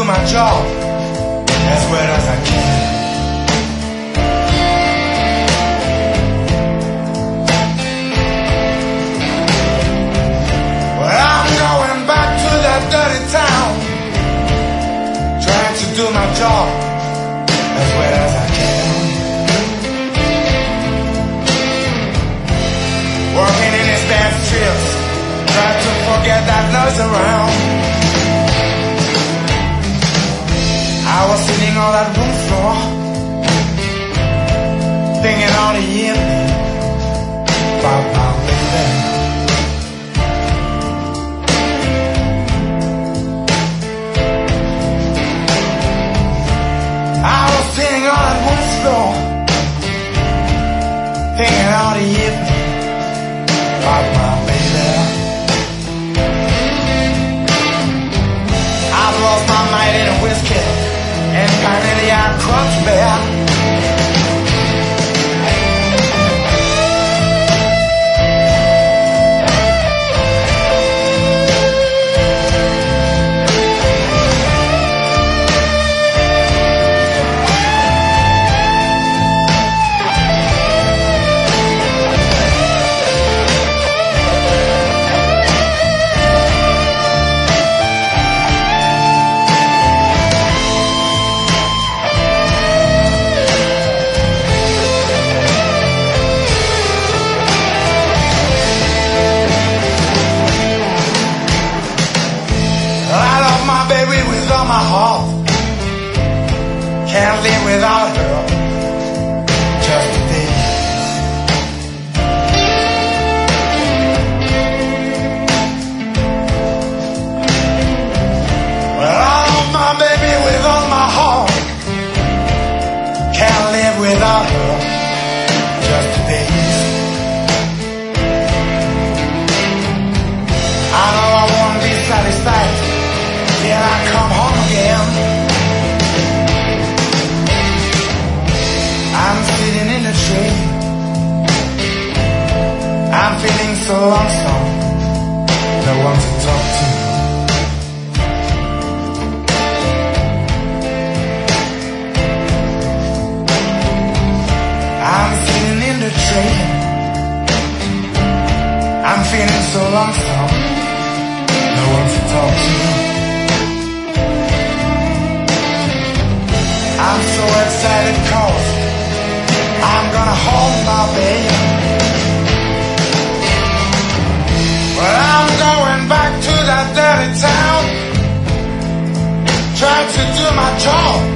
my job as well as I can. Well, I'm going back to that dirty town, trying to do my job as well as I can. Working in his bad strips, trying to forget that noise around. I was sitting on that room floor, thinking all the evening about my baby. I was sitting on that room floor, thinking all the evening about my baby. I've lost my mind in a whiskey, and finally I crossed bear. My heart can't live without her just a day. Well, I love my baby with all my heart, can't live without her just a day. I know I won't be satisfied till I come home again. I'm sitting in the train, I'm feeling so lonesome, no one to talk to. I'm sitting in the train, I'm feeling so lonesome, no one to talk to. I'm so excited 'cause I'm gonna hold my baby. Well, I'm going back to that dirty town, trying to do my job